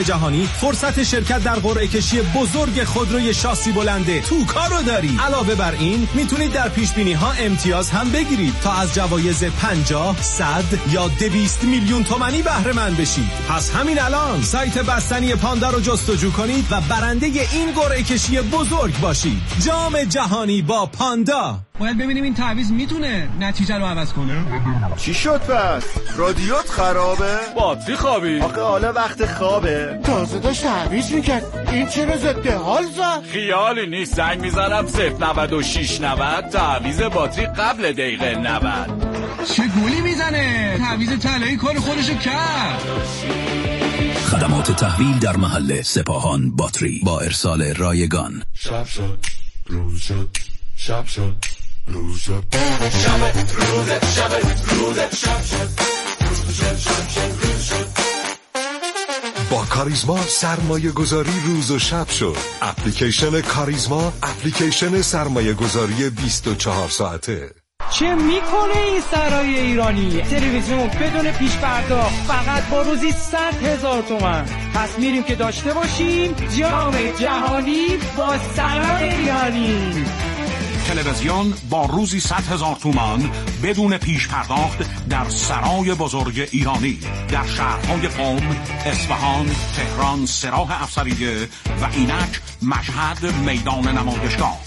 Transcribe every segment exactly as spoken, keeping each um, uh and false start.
جهانی فرصت شرکت در قرعه کشی بزرگ خودروی شاسی بلنده توکا رو داری. علاوه بر این میتونید در پیش بینی ها امتیاز هم بگیرید تا از جوایز پنجاه، صد یا دویست میلیون تومانی بهره مند بشید. پس همین الان سایت بستنی پاندا رو جستجو کنید و برنده این قرعه کشی بزرگ باشید. جام جهانی با پاندا. باید ببینیم این تعویض میتونه نتیجه رو عوض کنه. چی شد پس؟ رادیوت خرابه؟ باتری خوابی؟ آخه حالا وقت خوابه. تازه داشت تعویض میکرد. این چرا ضد حال زد؟ خیالی نیست، زنگ میزنم صفر نود و شش نود تعویض باتری قبل دقیقه نود. چه گولی میزنه؟ تعویض طلایی کار خودشو کرد. خدمات تحویل در محل سپاهان باتری با ارسال رایگان. شب شد روز شد شب شد روز شد شب روز شب روز شب شد روز شد شب شد روز شد. با کاریزما سرمایه گذاری روز و شب شد. اپلیکیشن کاریزما اپلیکیشن سرمایه گذاری بیست و چهار ساعته. چه میکنه این سرای ایرانی؟ تلویزیون بدون پیش پرداخت فقط با روزی صد هزار تومان. پس میریم که داشته باشیم جام جهانی با سرای ایرانی. تلویزیون با روزی صد هزار تومان بدون پیش پرداخت در سرای بزرگ ایرانی در شهرهای قم، اصفهان، تهران، سراح افسریه و اینک مشهد میدان نمایشگاه.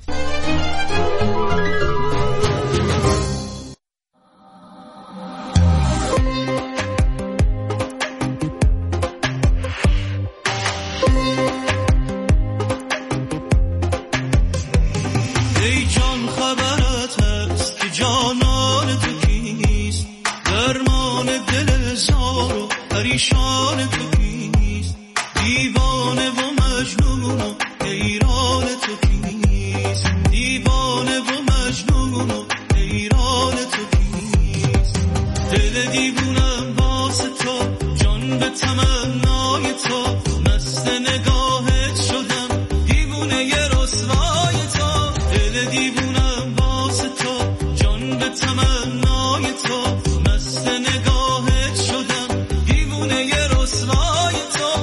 پریشان تو کیست؟ دیوانه و مجنون و حیران تو کیست؟ دیوانه و مجنون و حیران تو کیست؟ دل دیوونم واسه تو، جان به تمنای تو، مست نگاهت شدم، دیوونه ی رسوای تو. دل دیوونم واسه تو، جان به تمنای تو، مست نگاهت شدم، دیوونه ی رسوای تو.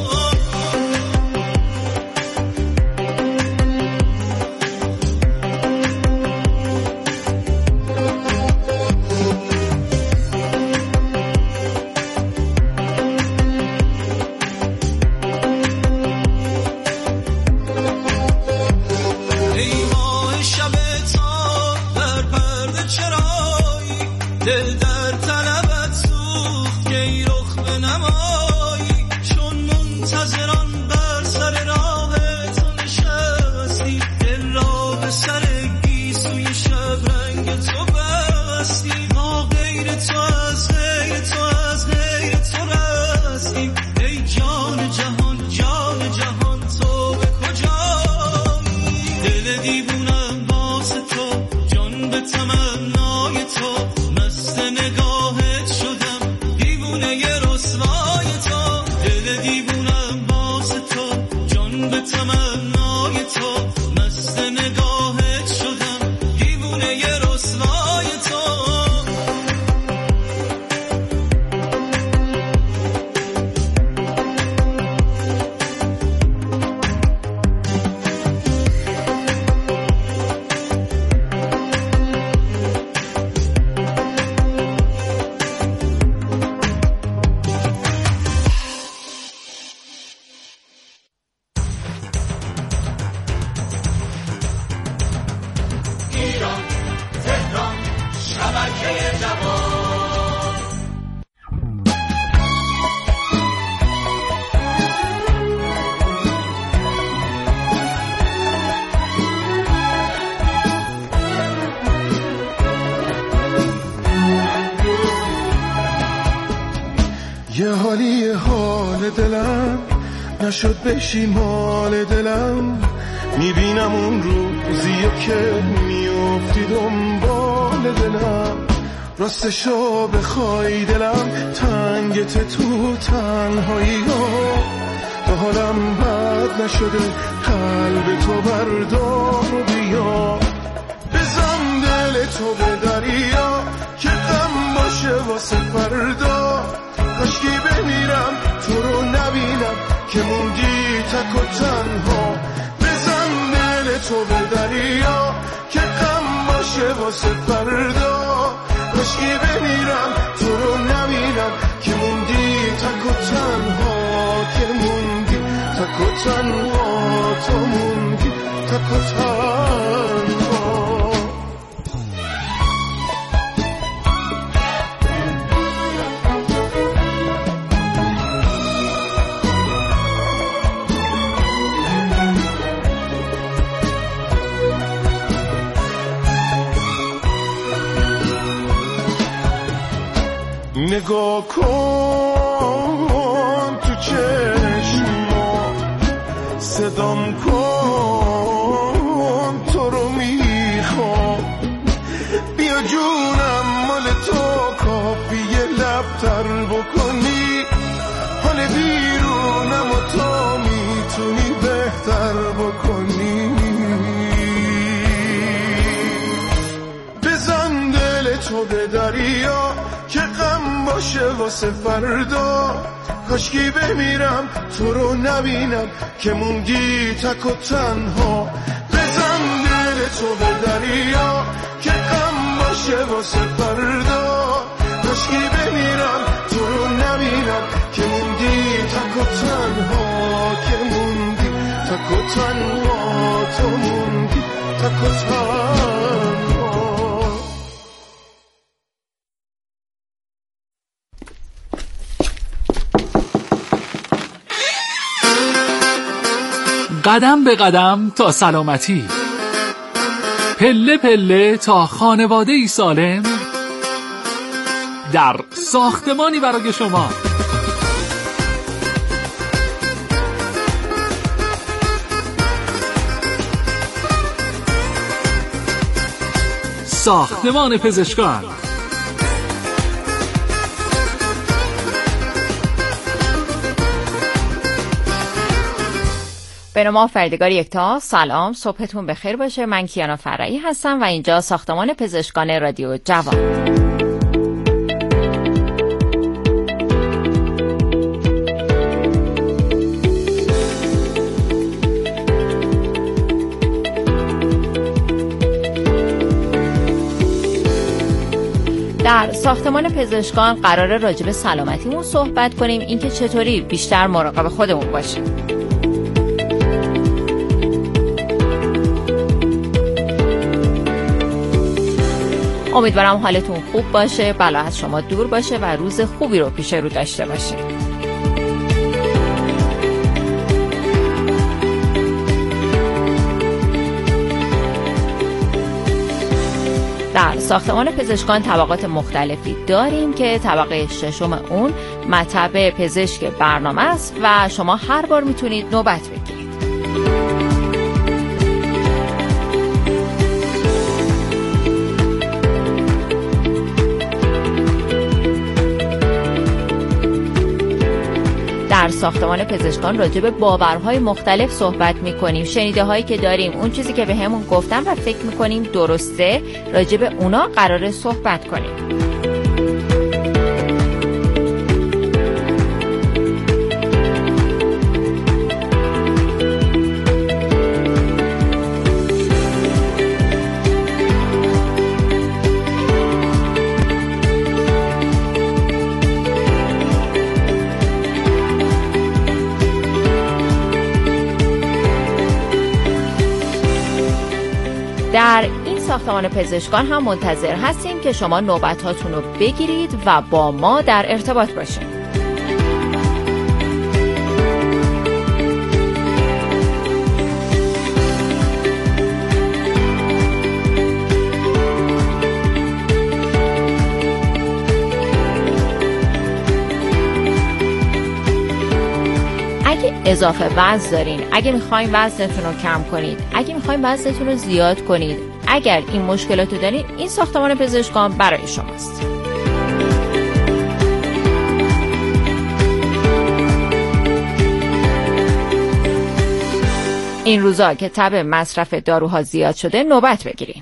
ای ماه شب تا در پرده چرایی، دل در طلبت سوخت که ای رخ بنمایی. چون منتظران بر سر راه تو نشستی، دل را به سر گیسوی شب رنگ تو بستی. ما غیر تو از غیر تو از غیر تو رستیم. ای جان جهان جان جهان تو به کجایی؟ دل دیوونم واسه تو، جان به تمنای تو، مست نگاهت شدم، دیوونه ی رسوای تو. دل دیوونم واسه تو، جان به تمنای تو، مست نگاهت شدم، دیوونه ی رسوای تو. ایران تهران شبکه جوان. یه حالی حال دلم نشد بشی مال دلم. میبینم اون روزیو که میافتی دنبال دلم. راستشو بخوای دلم تنگت تو تنهایی ها. تا حالم بد نشده قلب تو بردار و بیا. بزن دل تو به دریا که غم باشه واسه فردا. کاشکی بمیرم تو رو نبینم که موندی تک و تنها. بزن دل تو به دریا که غم باشه واسه فردا. کاشکی بمیرم تو رو نبینم که موندی تک و تنها، که موندی تک و تنها، تو موندی تک و تنها. نگاه کن تو چشما، صدام کن تو رو میخوام. بیا جونم مال تو کافیه لبتر بکنی، حال بیرونم و تو میتونی بهتر بکنی. بزن دل تو به دریا که غم باشه واسه فردا. کاشکی بمیرم تو رو نبینم که موندی تک و تنها. بزن دل تو به دریا که غم باشه واسه فردا. کاشکی بمیرم تو رو نبینم که موندی تک و تنها، که موندی تک و تنها، تو موندی تک و تنها. قدم به قدم تا سلامتی، پله پله تا خانواده‌ای سالم، در ساختمانی برای شما. ساختمان پزشکان. به نام آفریدگار یکتا. سلام، صبحتون بخیر باشه. من کیانا فرعی هستم و اینجا ساختمان پزشکان رادیو جوان. در ساختمان پزشکان قراره راجع به سلامتیمون صحبت کنیم، اینکه چطوری بیشتر مراقب خودمون باشیم. امیدوارم حالتون خوب باشه، بلا از شما دور باشه و روز خوبی رو پیش رو داشته باشید. در ساختمان پزشکان طبقات مختلفی داریم که طبقه ششم اون مطب پزشک برنامه است و شما هر بار میتونید نوبت بگیرید. در ساختمان پزشکان راجع به باورهای مختلف صحبت می‌کنیم. شنیده هایی که داریم، اون چیزی که به همون گفتن و فکر می‌کنیم درسته، راجع به اونا قراره صحبت کنیم. در این ساختمان پزشکان هم منتظر هستیم که شما نوبتاتون رو بگیرید و با ما در ارتباط باشید. اگه اضافه وزن دارین، اگه میخواین وزنتون رو کم کنید، اگه میخواین وزنتون رو زیاد کنید، اگر این مشکلات رو دارین، این ساختمان پزشکان برای شماست. این روزا که تب مصرف داروها زیاد شده، نوبت بگیرین.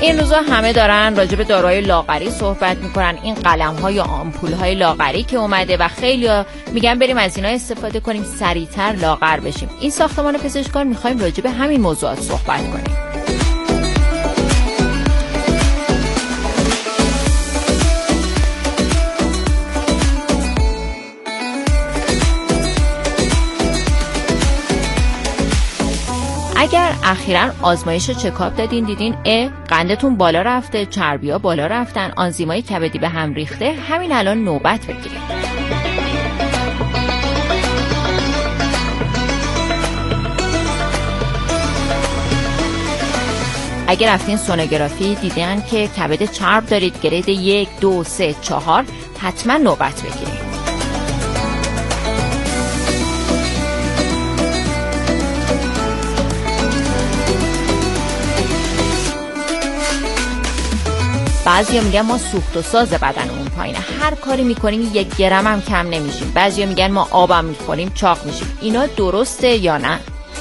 این روزا همه دارن راجع به داروهای لاغری صحبت میکنن، این قلم‌ها یا آمپول‌های لاغری که اومده و خیلی‌ها میگن بریم از اینا استفاده کنیم سریعتر لاغر بشیم. این ساختمان پزشکان میخوایم راجع به همین موضوعات صحبت کنیم. اگر اخیراً آزمایش چکاپ دادین دیدین ا قندتون بالا رفته، چربی‌ها بالا رفتن، آنزیمای کبدی به هم ریخته، همین الان نوبت بگیرید. اگر رفتین سونوگرافی دیدین که کبد چرب دارید، گرید یک، دو، سه، چهار، حتما نوبت بگیرید. بعضیا میگن ما سوخت و ساز بدنمون پایینه، هر کاری میکنیم یک گرم هم کم نمیشیم. بعضیا میگن ما آبم میخوریم چاق میشیم. اینا درسته یا نه؟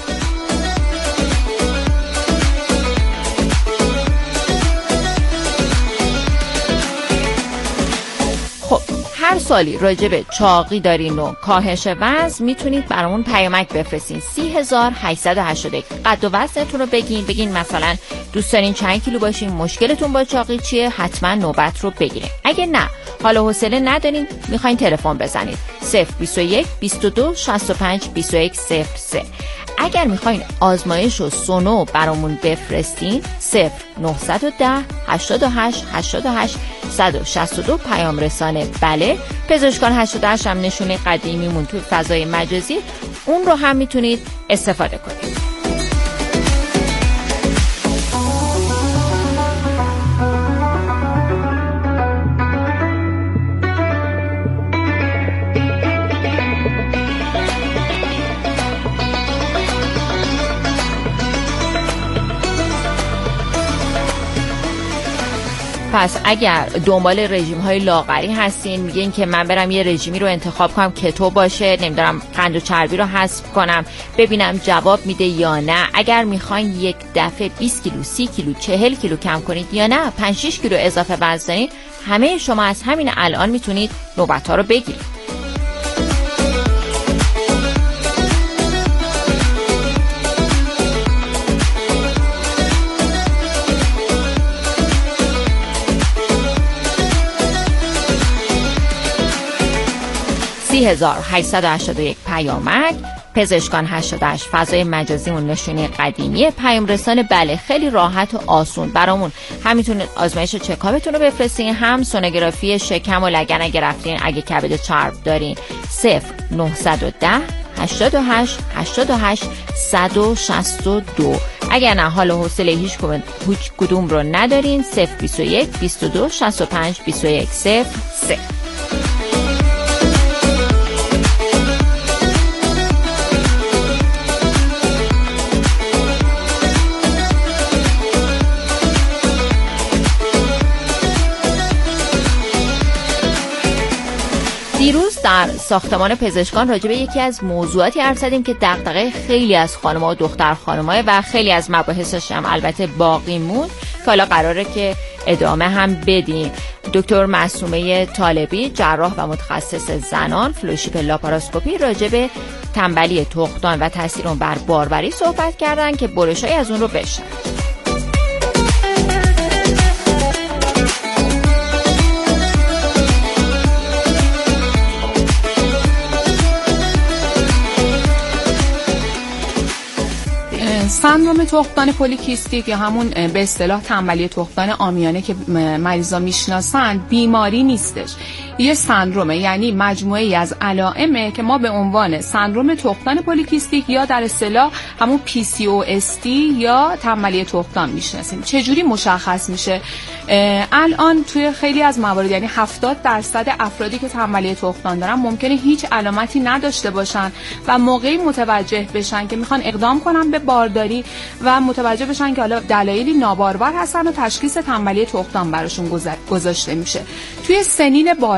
خب هر سالی راجع به چاقی دارین و کاهش وزن میتونید برامون پیامک بفرستین سی هزار و هشتصد و هشتاد و یک. قد و وزنتون رو بگین، بگین مثلا دوست دارین چند کیلو باشین، مشکلتون با چاقی چیه، حتما نوبت رو بگیرین. اگه نه حال و حوصله ندارین میخواین تلفن بزنید صفر بیست و یک بیست و دو شصت و پنج بیست و یک صفر سه. اگر میخواین آزمایش و سونو برامون بفرستین صفر نهصد و ده هشتاد و هشت هشتاد و هشت صد و شصت و دو پیام رسانه بله. پزشکان هشتاد و هشت هم نشونه قدیمیمون توی فضای مجازی، اون رو هم میتونید استفاده کنید. پس اگر دنبال رژیم های لاغری هستین، میگین که من برم یه رژیمی رو انتخاب کنم کتو باشه، نمیدونم قند و چربی رو حذف کنم، ببینم جواب میده یا نه. اگر میخواین یک دفعه بیست کیلو، سی کیلو، چهل کیلو کم کنید یا نه پنج شش کیلو اضافه وزن دارین، همه شما از همین الان میتونید نوبت ها رو بگیرید. سی هزار و هشتصد و هشتاد و یک پیامک، پزشکان هشتاد و هشت فضای مجازیمون نشونه قدیمیه، پیام رسانه بله، خیلی راحت و آسون برامون. هم میتونید آزمایش چکاپتون رو بفرستین، هم سونوگرافی شکم و لگن اگه رفتین، اگه کبد چرب دارین صفر نهصد و ده هشتاد و هشت هشتاد و هشت صد و شصت و دو. اگر نه حال و حوصله هیچ کدوم رو ندارین صفر بیست و یک بیست و دو شصت و پنج بیست و یک صفر سه. دیروز در ساختمان پزشکان راجع به یکی از موضوعاتی حرف زدیم که دغدغه خیلی از خانم‌ها و دختر خانم‌ها و خیلی از مباحثش هم البته باقی موند که حالا قراره که ادامه هم بدیم. دکتر معصومه طالبی، جراح و متخصص زنان، فلوشیپ لاپاراسکوپی، راجع به تنبلی تخمدان و تاثیر اون بر باروری صحبت کردن که برشای از اون رو بشن. سندرم تخمدان پلیکیستیک یا همون به اصطلاح تنبلی تخمدان عامیانه که مریضا میشناسن بیماری نیستش، یه سندرومه، یعنی مجموعه‌ای از علائمه که ما به عنوان سندرم تخمدان پلیکیستیک یا در اصطلاح همون پی سی او اس تی یا تنبلی تخمدان میشناسیم. چجوری مشخص میشه؟ الان توی خیلی از موارد، یعنی هفتاد درصد افرادی که تنبلی تخمدان دارن ممکنه هیچ علامتی نداشته باشن و موقعی متوجه بشن که میخوان اقدام کنن به بارداری و متوجه بشن که حالا دلایلی نابارور هستن و تشخیص تنبلی تخمدان براشون گذاشته میشه. توی سنین بار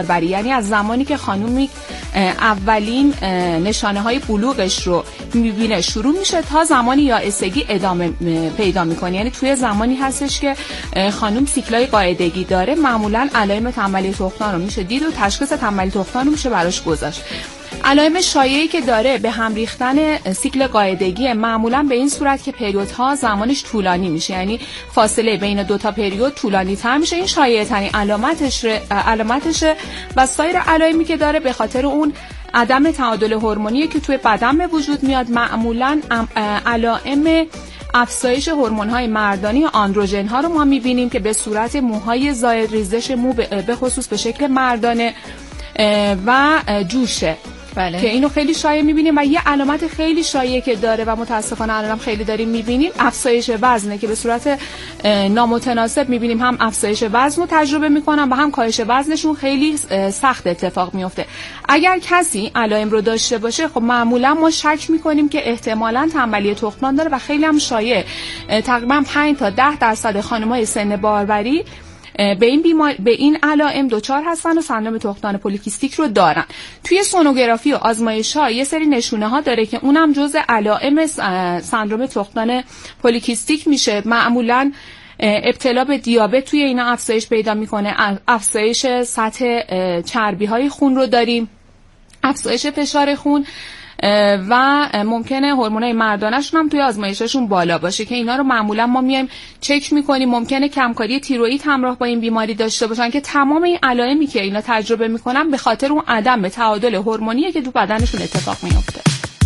باربری، یعنی از زمانی که خانومی اولین نشانه های بلوغش رو میبینه شروع میشه تا زمانی یائسگی ادامه پیدا میکنه. یعنی توی زمانی هستش که خانوم سیکلای قاعدگی داره، معمولا علائم تنبلی تخمدان رو میشه دید و تشخیص تنبلی تخمدان رو میشه براش گذاشت. علائم شایعی که داره به هم ریختن سیکل قاعدگی، معمولا به این صورت که پریودها زمانش طولانی میشه، یعنی فاصله بین دو تا پریود طولانی تر میشه. این شایعه ترین علامتش علامتشه و سایر علائمی که داره به خاطر اون عدم تعادل هورمونی که توی بدن به وجود میاد. معمولا علائم افزایش هورمون‌های مردانی آندروژن ها رو ما میبینیم که به صورت موهای زائد، ریزش مو به خصوص به شکل مردانه و جوشه. بله. که اینو خیلی شایع می‌بینیم. و یه علامت خیلی شایعی که داره و متاسفانه الان خیلی داریم می‌بینیم افزایش وزنه که به صورت نامتناسب می‌بینیم هم افزایش وزن رو تجربه می‌کنن و هم کاهش وزنشون خیلی سخت اتفاق میفته. اگر کسی علائم رو داشته باشه، خب معمولا ما شک می‌کنیم که احتمالاً تنبلی تخمدان داره و خیلی هم شایع. تقریباً پنج تا ده درصد خانم‌های سن باروری به این بیمار به این علائم دچار هستن و سندرم تخمدان پلیکیستیک رو دارن. توی سونوگرافی و آزمایش‌ها یه سری نشونه‌ها داره که اونم جزء علائم سندرم تخمدان پلیکیستیک میشه. معمولاً ابتلا به دیابت توی اینا افزایش پیدا میکنه، افزایش سطح چربی‌های خون رو داریم، افزایش فشار خون و ممکنه هورمونای مردانه‌شون هم توی آزمایشاشون بالا باشه که اینا رو معمولا ما میایم چک میکنیم. ممکنه کمکاری تیروئید همراه با این بیماری داشته باشن که تمام این علائمی که اینا تجربه میکنن به خاطر اون عدم تعادل هورمونیه که تو بدنشون اتفاق میفته.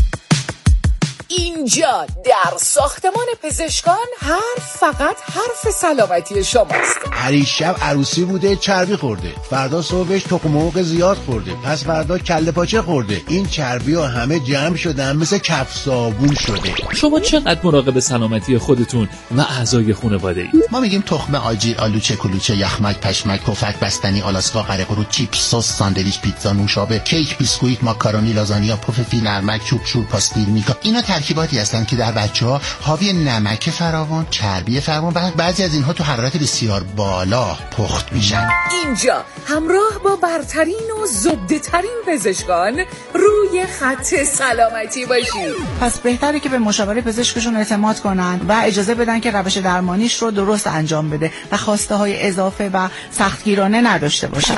اینجا در ساختمان پزشکان حرف فقط حرف سلامتی شماست. هر شب عروسی بوده چربی خورده، فردا صبحش تخم مرغ زیاد خورده، پس فردا کله پاچه خورده. این چربی ها همه جمع شدن مثل کف صابون شده. شما چقدر مراقب سلامتی خودتون و اعضای خانواده اید؟ ما میگیم تخم آجیل، آلوچه، کلوچه، یخمک، پشمک، پفک، بستنی، آلاسکا، قره قرو، چیپس، سس، ساندویچ، پیتزا، نوشابه، کیک، بیسکویت، ماکارونی، لازانیا، پف فیل، نرمک، چوب چوب، پاستیل، میکا. اینا ترکیباتی هستن که در بچه‌ها حاوی نمک فراوان، چربی فراوان و بعضی از اینها تو حرارت بسیار بالا پخت میشن. اینجا همراه با برترین و زبده ترین پزشکان روی خط سلامتی باشید. پس بهتره که به مشاوره پزشکشون اعتماد کنن و اجازه بدن که روش درمانیش رو درست انجام بده و خواسته های اضافه و سختگیرانه نداشته باشن.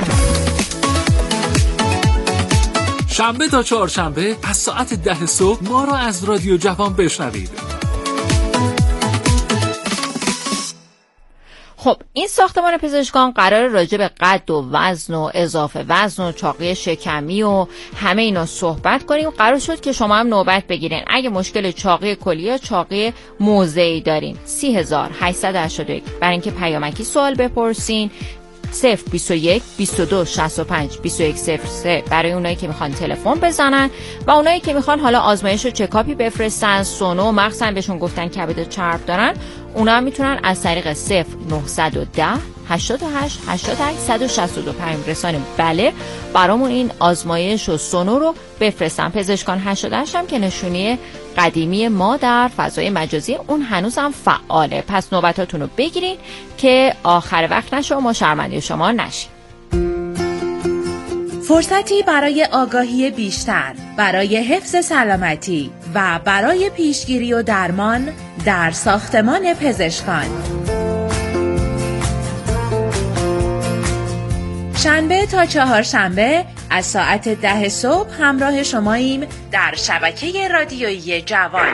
شنبه تا چهارشنبه از ساعت ده صبح ما رو از رادیو جوان بشنوید. خب این ساختمان پزشکان قرار راجع به قد و وزن و اضافه وزن و چاقی شکمی و همه اینا صحبت کنیم. قرار شد که شما هم نوبت بگیرین اگه مشکل چاقی کلی یا چاقی موضعی دارین. سی هزار هشتصد و هشتاد و یک برای اینکه پیامکی سوال بپرسین. صفر بیست و یک بیست و دو شصت و پنج بیست و یک صفر سه برای اونایی که میخوان تلفن بزنن و اونایی که میخوان حالا آزمایش و چکاپی بفرستن، سونو و مغزن بهشون گفتن کبد چرب دارن، اونا هم میتونن از طریق صفر نهصد و ده هشتاد و هشت هشتاد و هشت صد و شصت و دو پیام رسانه بله برامون این آزمایش و سونو رو بفرستن. پزشکان هشتاد و هشت هم که نشونی قدیمی ما در فضای مجازی اون هنوز هم فعاله. پس نوبتاتون رو بگیرین که آخر وقت نشه و ما شرمنده شما نشیم. فرصتی برای آگاهی بیشتر، برای حفظ سلامتی و برای پیشگیری و درمان در ساختمان پزشکان. شنبه تا چهارشنبه از ساعت ده صبح همراه شماییم در شبکه رادیویی جوان.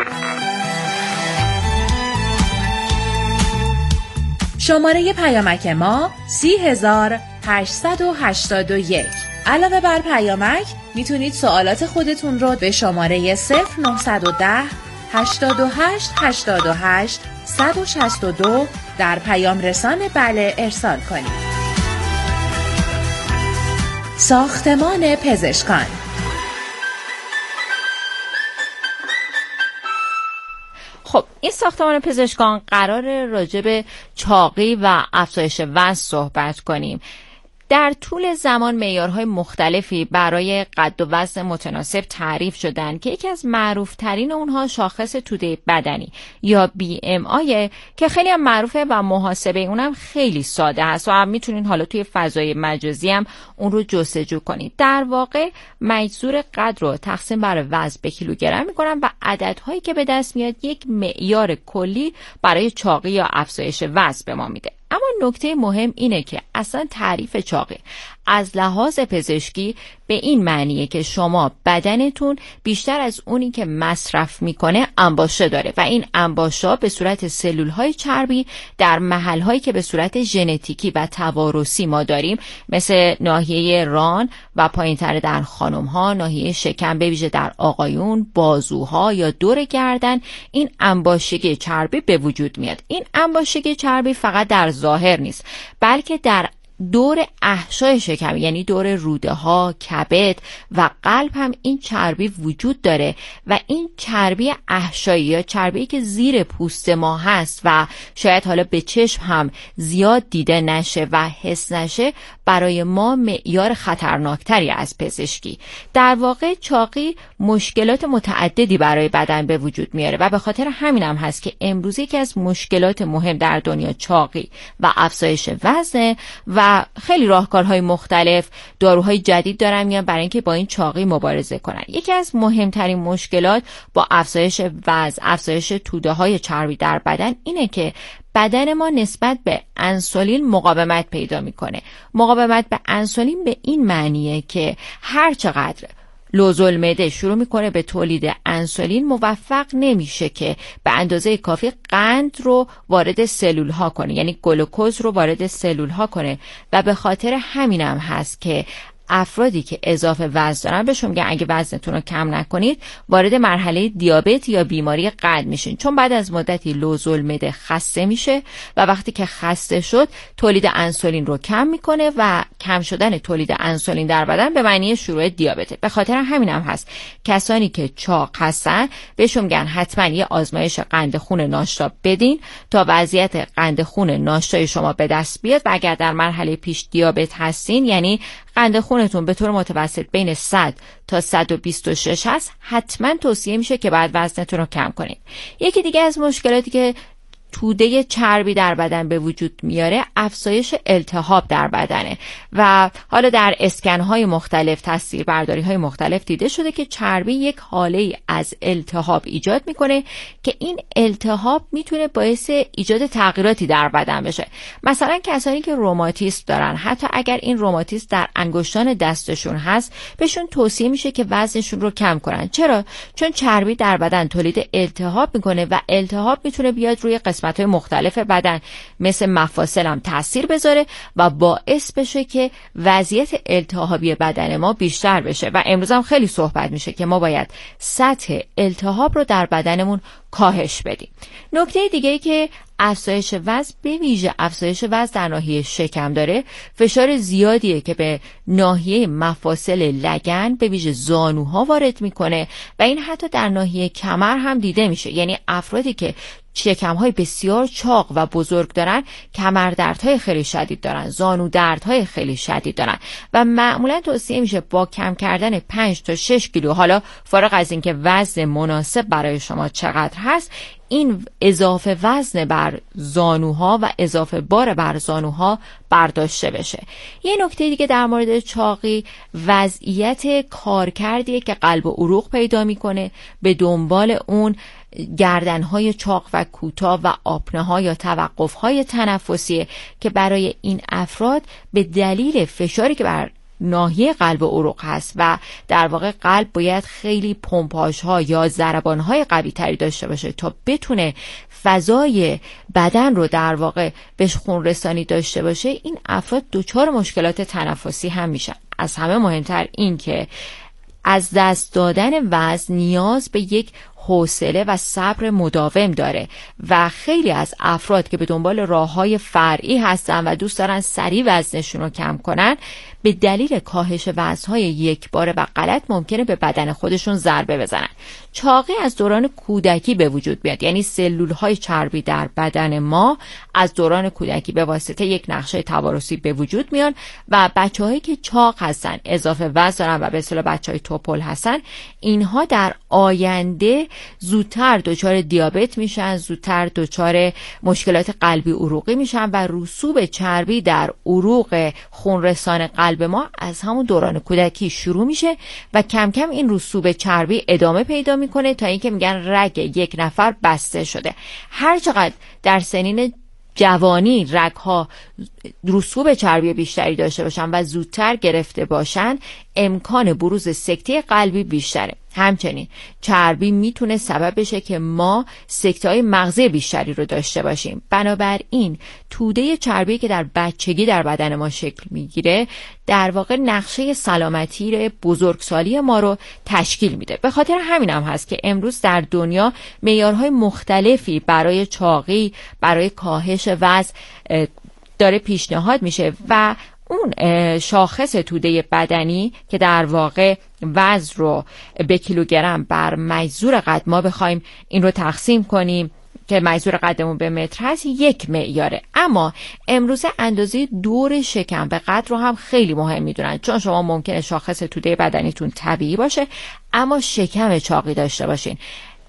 شماره پیامک ما سی هزار هشتصد و هشتاد و یک. علاوه بر پیامک میتونید سوالات خودتون رو به شماره صفر نهصد و ده هشتاد و هشت هشتاد و هشت صد و شصت و دو در پیام رسان بله ارسال کنید. ساختمان پزشکان. خب این ساختمان پزشکان قرار راجع به چاقی و افزایش وزن صحبت کنیم. در طول زمان معیارهای مختلفی برای قد و وزن متناسب تعریف شدن که یکی از معروف‌ترین اونها شاخص توده بدنی یا بی ام آی که خیلی هم معروفه و محاسبه اونم خیلی ساده هست و هم میتونین حالا توی فضای مجازی هم اون رو جستجو کنید. در واقع مجذور قد رو تقسیم بر وزن به کیلوگرم میکنن و عددهایی که به دست میاد یک معیار کلی برای چاقی یا افزایش وزن به ما میده. اما نکته مهم اینه که اصلا تعریف چاقی از لحاظ پزشکی به این معنیه که شما بدنتون بیشتر از اونی که مصرف میکنه انباشه داره و این انباشا به صورت سلولهای چربی در محلهایی که به صورت ژنتیکی و توارثی ما داریم مثل ناحیه ران و پایینتر در خانمها، ناحیه شکم به ویژه در آقایون، بازوها یا دور گردن، این انباشگی چربی به وجود میاد. این انباشگی چربی فقط در ظاهر نیست بلکه در دور احشای شکم یعنی دور روده ها، کبد و قلب هم این چربی وجود داره و این چربی احشایی یا چربی که زیر پوست ما هست و شاید حالا به چشم هم زیاد دیده نشه و حس نشه برای ما معیار خطرناکتری از پزشکی. در واقع چاقی مشکلات متعددی برای بدن به وجود میاره و به خاطر همین هم هست که امروز یکی از مشکلات مهم در دنیا چاقی و افزایش وزن و خیلی راهکارهای مختلف، داروهای جدید دارن میان برای اینکه با این چاقی مبارزه کنن. یکی از مهمترین مشکلات با افزایش وزن، افزایش توده های چربی در بدن اینه که بدن ما نسبت به انسولین مقاومت پیدا میکنه. مقاومت به انسولین به این معنیه که هر چقدر لوزالمعده شروع میکنه به تولید انسولین موفق نمیشه که به اندازه کافی قند رو وارد سلول ها کنه، یعنی گلوکوز رو وارد سلول ها کنه و به خاطر همینم هست که افرادی که اضافه وزن دارن بهشون میگن اگه وزنتون رو کم نکنید وارد مرحله دیابت یا بیماری قلب میشین، چون بعد از مدتی لوزالمعده خسته میشه و وقتی که خسته شد تولید انسولین رو کم میکنه و کم شدن تولید انسولین در بدن به معنی شروع دیابته. به خاطر همین هم هست کسانی که چاق هستن بهشون میگن حتما یه آزمایش قند خون ناشتا بدین تا وضعیت قند خون ناشتای شما به دست بیاد و اگر در مرحله پیش دیابت هستین یعنی قند خونتون به طور متوسط بین صد تا صد و بیست و شش هست حتما توصیه میشه که بعد وزنتون رو کم کنید. یکی دیگه از مشکلاتی که توده چربی در بدن به وجود میاره افزایش التهاب در بدنه و حالا در اسکن‌های مختلف، تصویربرداری‌های مختلف دیده شده که چربی یک حاله از التهاب ایجاد میکنه که این التهاب میتونه باعث ایجاد تغییراتی در بدن بشه. مثلا کسانی که روماتیسم دارن، حتی اگر این روماتیسم در انگشتان دستشون هست بهشون توصیه میشه که وزنشون رو کم کنن. چرا؟ چون چربی در بدن تولید التهاب میکنه و التهاب میتونه بیاد روی قسمت‌های مختلف بدن مثل مفاصل هم تاثیر بذاره و باعث بشه که وضعیت التهابی بدن ما بیشتر بشه و امروز هم خیلی صحبت میشه که ما باید سطح التهاب رو در بدنمون کاهش بدیم. نکته دیگه‌ای که افزایش وزن به ویژه افزایش وزن در ناحیه شکم داره فشار زیادیه که به ناحیه مفاصل لگن به ویژه زانوها وارد میکنه و این حتی در ناحیه کمر هم دیده میشه. یعنی افرادی که شکم‌های بسیار چاق و بزرگ دارن کمر دردهای خیلی شدید دارن، زانو دردهای خیلی شدید دارن و معمولا توصیه میشه با کم کردن پنج تا شش کیلو، حالا فارغ از اینکه وزن مناسب برای شما چقدر هست، این اضافه وزن بر زانوها و اضافه بار بر زانوها برداشته بشه. یه نکته دیگه در مورد چاقی وضعیت کارکردیه که قلب و عروق پیدا میکنه، به دنبال اون گردنهای چاق و کوتاه و آپنه‌ها یا توقف‌های تنفسیه که برای این افراد به دلیل فشاری که بر ناحیه قلب و عروق هست و در واقع قلب باید خیلی پمپاژها یا ضربان‌های قوی تری داشته باشه تا بتونه فضای بدن رو در واقع بهش خون رسانی داشته باشه، این افراد دچار مشکلات تنفسی هم میشن. از همه مهمتر این که از دست دادن وزن نیاز به یک حوصله و صبر مداوم داره و خیلی از افراد که به دنبال راه‌های فرعی هستن و دوست دارن سریع وزنشون رو کم کنن، به دلیل کاهش وزن‌های یکباره و غلط ممکنه به بدن خودشون ضربه بزنن. چاقی از دوران کودکی به وجود میاد، یعنی سلول‌های چربی در بدن ما از دوران کودکی به واسطه یک نقشه توارثی به وجود میان و بچه‌هایی که چاق هستن، اضافه وزن دارن و به اصطلاح بچه‌های توپل هستن، اینها در آینده زودتر دچار دیابت میشن، زودتر دچار مشکلات قلبی عروقی میشن و رسوب چربی در عروق خونرسان قلب ما از همون دوران کودکی شروع میشه و کم کم این رسوب چربی ادامه پیدا میکنه تا اینکه میگن رگ یک نفر بسته شده. هر چقدر در سنین جوانی رگ‌ها رسوب چربی بیشتری داشته باشن و زودتر گرفته باشن، امکان بروز سکته قلبی بیشتره. همچنین چربی میتونه سبب بشه که ما سکته‌های مغزی بیشتری رو داشته باشیم. بنابراین توده چربی که در بچگی در بدن ما شکل میگیره در واقع نقشه سلامتی بزرگسالی ما رو تشکیل میده. به خاطر همین هم هست که امروز در دنیا معیارهای مختلفی برای چاقی، برای کاهش وزن داره پیشنهاد میشه و اون شاخص توده بدنی که در واقع وزن رو به کیلوگرم بر مجذور قد ما بخوایم این رو تقسیم کنیم که مجذور قدمون به متر هست، یک معیاره. اما امروزه اندازه دور شکم به قد رو هم خیلی مهم میدونن، چون شما ممکنه شاخص توده بدنیتون طبیعی باشه اما شکم چاقی داشته باشین.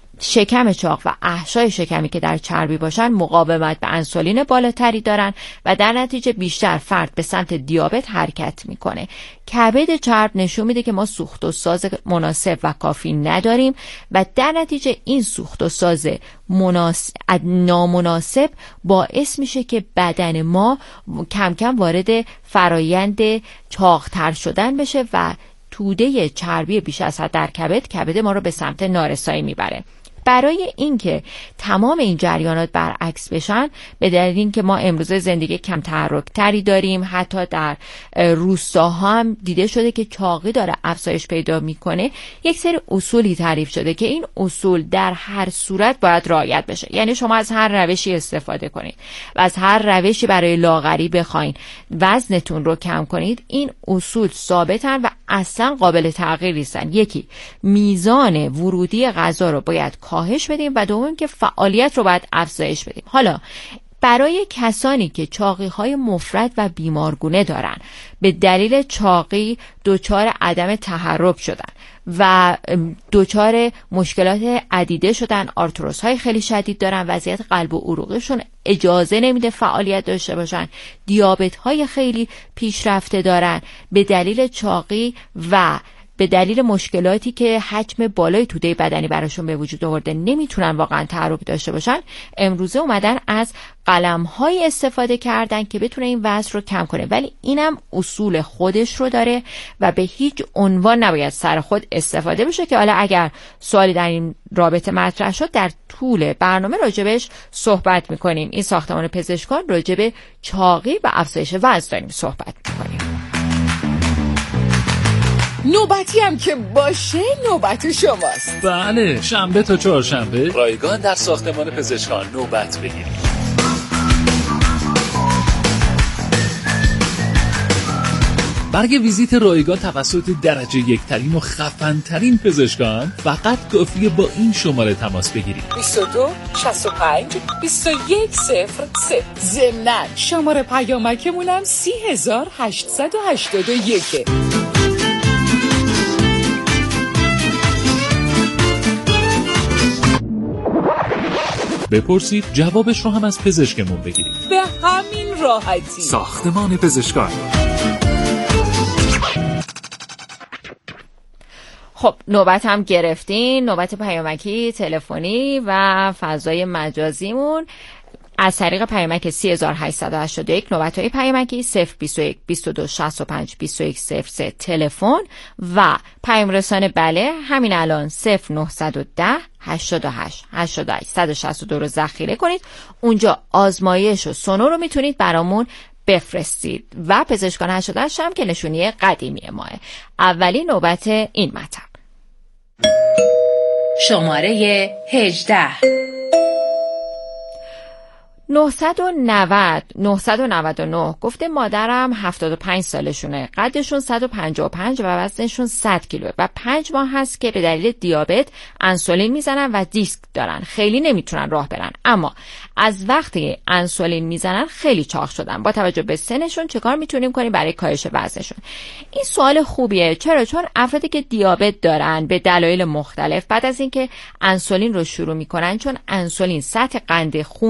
شکم چاق و احشای شکمی که در چربی باشن مقاومت به انسولین بالاتری دارن و در نتیجه بیشتر فرد به سمت دیابت حرکت میکنه. کبد چرب نشون میده که ما سوخت و ساز مناسب و کافی نداریم و در نتیجه این سوخت و ساز مناسب نامناسب باعث میشه که بدن ما کم کم وارد فرایند چاقتر شدن بشه و توده چربی بیش از حد در کبد کبد ما رو به سمت نارسایی میبره. برای اینکه تمام این جریانات برعکس بشن، به دلیل اینکه ما امروزه زندگی کم تحرک تری داریم، حتی در روستاها هم دیده شده که چاقی داره افزایش پیدا میکنه، یک سری اصولی تعریف شده که این اصول در هر صورت باید رعایت بشه. یعنی شما از هر روشی استفاده کنید و از هر روشی برای لاغری بخواید وزنتون رو کم کنید، این اصول ثابتن و اصلا قابل تغییر نیستن. یکی، میزان ورودی غذا رو باید کاهش بدیم و دوم که فعالیت رو باید افزایش بدیم. حالا برای کسانی که چاقی های مفرط و بیمارگونه دارن، به دلیل چاقی دچار عدم تحرک شدن و دچار مشکلات عدیده شدن، آرتروز های خیلی شدید دارن، وضعیت قلب و عروقشون اجازه نمیده فعالیت داشته باشن، دیابت های خیلی پیشرفته دارن، به دلیل چاقی و به دلیل مشکلاتی که حجم بالای توده بدنی براشون به وجود آورده نمیتونن واقعا تحرک داشته باشن، امروزه اومدن از قلم‌های استفاده کردن که بتونه این وزن رو کم کنه. ولی اینم اصول خودش رو داره و به هیچ عنوان نباید سر خود استفاده بشه که حالا اگر سوالی در این رابطه مطرح شد در طول برنامه راجبش صحبت میکنیم. این ساختمان پزشکان راجب چاقی و افزایش وزن داریم صحبت میکنیم. نوبتی هم که باشه نوبت شماست. بله، شنبه تا چهارشنبه رایگان در ساختمان پزشکان نوبت بگیرید. برای ویزیت رایگان توسط درجه یک ترین و خفن ترین پزشکان فقط کافیه با این شماره تماس بگیرید: بیست و دو شصت و پنج بیست و یک صفر سه. ضمناً شماره پیامکمونم سی هزار هشتصد و هشتاد و یک. بپرسید جوابش رو هم از پزشکمون بگیرید. به همین راحتی. ساختمان پزشکان. خب نوبت هم گرفتین، نوبت پیامکی، تلفنی و فضای مجازیمون از طریق پیامک سه هزار و هشتصد و هشتاد و یک، نوبت‌های پیامکی صفر بیست و یک بیست و دو شصت و پنج بیست و یک صفر سه تلفن و پیام رسانه بله همین الان صفر نهصد و ده هشتاد و هشت هشتاد و هشت صد و شصت و دو رو ذخیره کنید. اونجا آزمایش و سونو رو میتونید برامون بفرستید و پزشکان هشتاد و هشت هم که نشونی قدیمی ماه. اولی نوبت این مطلب. شماره هجده. نهصد و نود نهصد و نود و نه گفته مادرم هفتاد و پنج سالشونه، قدشون صد و پنجاه و پنج و وزنشون صد کیلوه و پنج ماه هست که به دلیل دیابت انسولین میزنن و دیسک دارن، خیلی نمیتونن راه برن، اما از وقتی انسولین میزنن خیلی چاق شدن. با توجه به سنشون چیکار میتونیم کنیم برای کاهش وزنشون؟ این سوال خوبیه. چرا؟ چون افرادی که دیابت دارن به دلایل مختلف بعد از اینکه انسولین رو شروع میکنن، چون انسولین سطح قند خون